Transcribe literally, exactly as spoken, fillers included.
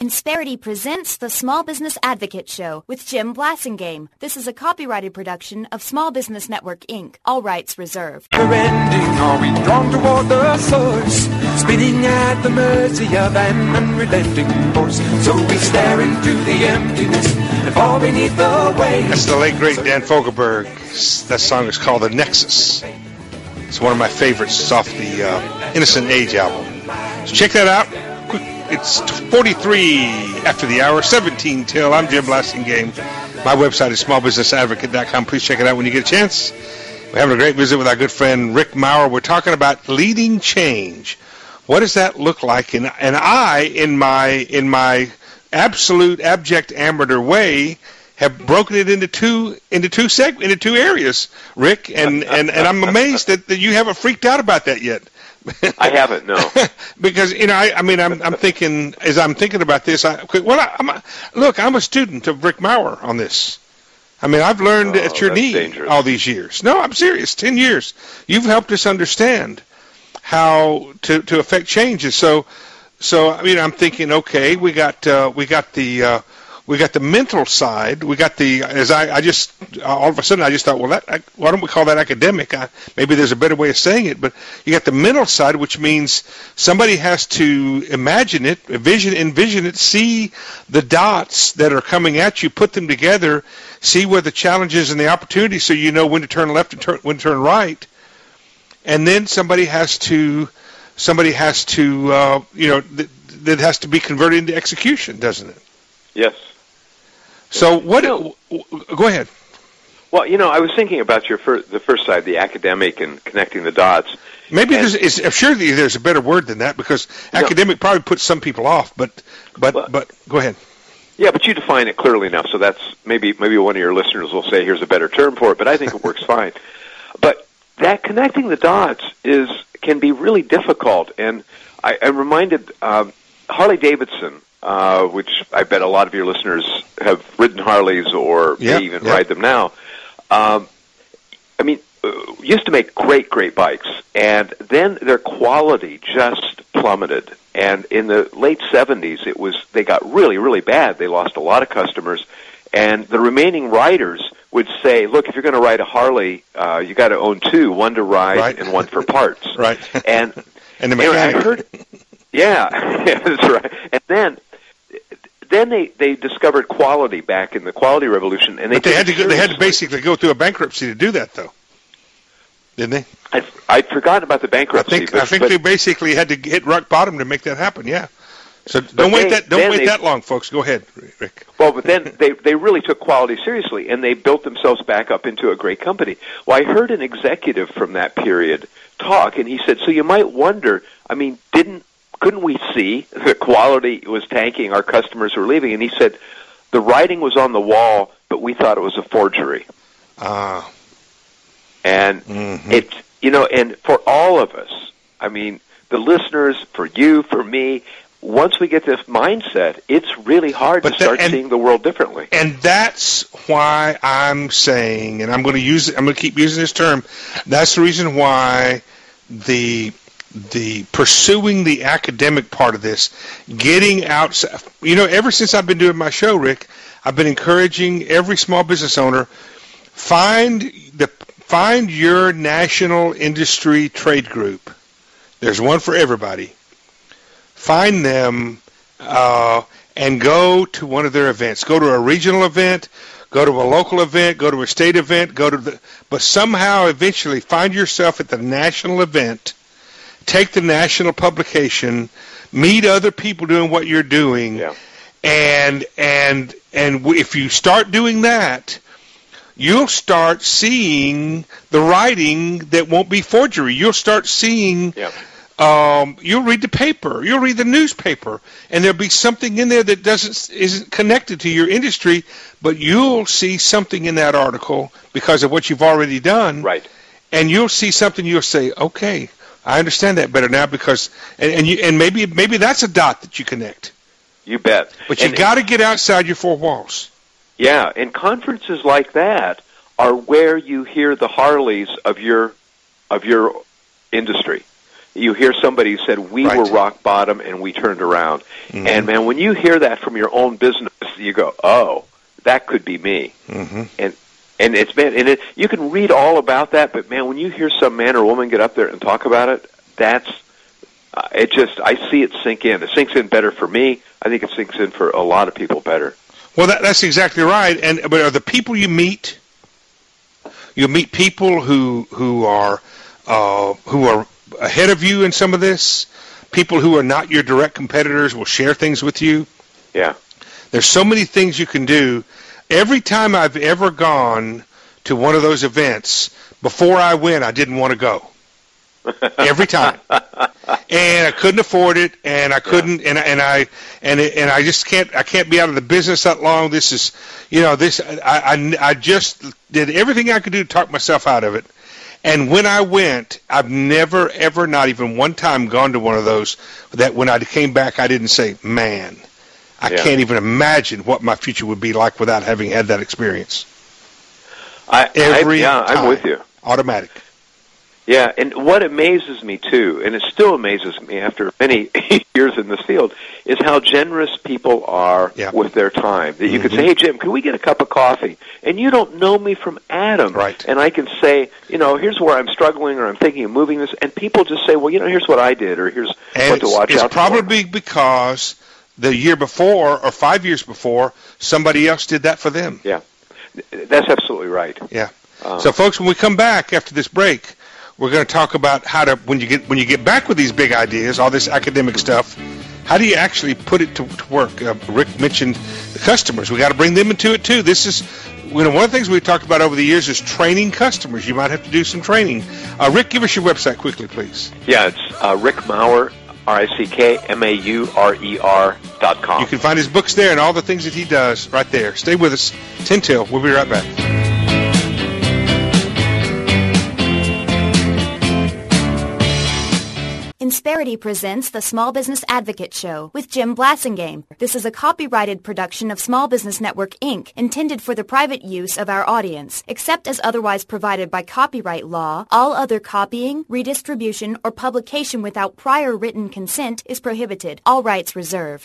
Insperity presents the Small Business Advocate Show with Jim Blasingame. This is a copyrighted production of Small Business Network, Incorporated. All rights reserved. Never ending, are we drawn toward the source, spinning at the mercy of an unrelenting force? So we stare into the emptiness and fall beneath the weight. That's the late, great Dan Fogelberg. That song is called The Nexus. It's one of my favorites. It's off the uh, Innocent Age album. So check that out. It's forty-three after the hour, seventeen till. I'm Jim Blasingame. My website is small business advocate dot com. Please check it out when you get a chance. We're having a great visit with our good friend Rick Maurer. We're talking about leading change. What does that look like? And and I, in my in my absolute abject amateur way, have broken it into two into two seg- into two areas, Rick. And, and, and I'm amazed that, that you haven't freaked out about that yet. I haven't, no. Because, you know, I, I mean, I'm, I'm thinking, as I'm thinking about this, I, well, I, I'm a, look, I'm a student of Rick Maurer on this. I mean, I've learned oh, at your knee dangerous. all these years. No, I'm serious, ten years. You've helped us understand how to, to affect changes. So, so, I mean, I'm thinking, okay, we got, uh, we got the, uh, we got the mental side. We got the, as I, I just, all of a sudden I just thought, well, that, I, why don't we call that academic? I, maybe there's a better way of saying it, but you got the mental side, which means somebody has to imagine it, envision, envision it, see the dots that are coming at you, put them together, see where the challenges and the opportunities so you know when to turn left and turn, when to turn right. And then somebody has to, somebody has to, uh, you know, th- that has to be converted into execution, doesn't it? Yes. So what? You know, go ahead. Well, you know, I was thinking about your fir- the first side, the academic and connecting the dots. Maybe and, there's, is, I'm sure there's a better word than that because no, academic probably puts some people off. But but well, but go ahead. Yeah, but you define it clearly enough, so that's maybe maybe one of your listeners will say, "Here's a better term for it," but I think it works fine. But that connecting the dots is can be really difficult, and I, I'm reminded um, Harley Davidson. Uh, which I bet a lot of your listeners have ridden Harleys or yep, may even yep. ride them now. Um, I mean, uh, used to make great, great bikes, and then their quality just plummeted. And in the late seventies, it was they got really, really bad. They lost a lot of customers, and the remaining riders would say, "Look, if you're going to ride a Harley, uh, you got to own two: one to ride right. and one for parts." Right. And and the mechanic. I heard, yeah, yeah, that's right. And then. Then they, they discovered quality back in the quality revolution, and they but they had to go, they had to seriously. basically go through a bankruptcy to do that, though, didn't they? I'd, I'd forgotten about the bankruptcy. I think but, I think but, they basically had to hit rock bottom to make that happen. Yeah. So don't wait they, that don't wait they, that long, folks. Go ahead, Rick. Well, but then they they really took quality seriously, and they built themselves back up into a great company. Well, I heard an executive from that period talk, and he said, "So you might wonder. I mean, didn't." Couldn't we see the quality was tanking, our customers were leaving? And he said, the writing was on the wall, but we thought it was a forgery. Ah. Uh, and mm-hmm. it, you know, and for all of us, I mean, the listeners, for you, for me, once we get this mindset, it's really hard but to start that, and, seeing the world differently. And that's why I'm saying, and I'm going to use, I'm going to keep using this term, that's the reason why the the pursuing the academic part of this, getting out, you know, ever since I've been doing my show, Rick, I've been encouraging every small business owner, find the find your national industry trade group. There's one for everybody. Find them uh, and go to one of their events. Go to a regional event, go to a local event, go to a state event, go to the, but somehow eventually find yourself at the national event. Take the national publication, meet other people doing what you're doing, yeah. and and and if you start doing that, you'll start seeing the writing that won't be forgery. You'll start seeing, yeah. um, you'll read the paper, you'll read the newspaper, and there'll be something in there that doesn't isn't connected to your industry, but you'll see something in that article because of what you've already done, right? And you'll see something. You'll say, okay. I understand that better now because, and, and you, and maybe maybe that's a dot that you connect. You bet. But you got to get outside your four walls. Yeah, and conferences like that are where you hear the Harleys of your of your industry. You hear somebody who said, we Right. were rock bottom and we turned around. Mm-hmm. And, man, when you hear that from your own business, you go, oh, that could be me. Mm-hmm. And and it's, man, and it, you can read all about that, but, man, when you hear some man or woman get up there and talk about it, that's, uh, it just, I see it sink in. It sinks in better for me. I think it sinks in for a lot of people better. Well, that, that's exactly right. And but are the people you meet, you meet people who who are uh, who are ahead of you in some of this. People who are not your direct competitors will share things with you. Yeah. There's so many things you can do. Every time I've ever gone to one of those events, before I went, I didn't want to go. Every time, and I couldn't afford it, and I couldn't, yeah. and and I and it, and I just can't. I can't be out of the business that long. This is, you know, this. I, I I just did everything I could do to talk myself out of it. And when I went, I've never, ever, not even one time gone to one of those that when I came back, I didn't say, man, I yeah. can't even imagine what my future would be like without having had that experience. I, Every I, yeah, time. I'm with you. Automatic. Yeah, and what amazes me, too, and it still amazes me after many years in this field, is how generous people are yeah. with their time. That you mm-hmm. could say, hey, Jim, can we get a cup of coffee? And you don't know me from Adam. Right. And I can say, you know, here's where I'm struggling or I'm thinking of moving this, and people just say, well, you know, here's what I did or here's and what to watch it's out for. It's probably because the year before or five years before, somebody else did that for them. Yeah, that's absolutely right. Yeah. Uh, so, folks, when we come back after this break, we're going to talk about how to when you get when you get back with these big ideas, all this academic stuff. How do you actually put it to, to work? Uh, Rick mentioned the customers. We got to bring them into it too. This is you know one of the things we've talked about over the years is training customers. You might have to do some training. Uh, Rick, give us your website quickly, please. Yeah, it's uh, Rick Maurer, R I C K M A U R E R dot com. You can find his books there and all the things that he does right there. Stay with us. ten till. We'll be right back. Insperity presents the Small Business Advocate Show with Jim Blasingame. This is a copyrighted production of Small Business Network, Incorporated, intended for the private use of our audience. Except as otherwise provided by copyright law, all other copying, redistribution, or publication without prior written consent is prohibited. All rights reserved.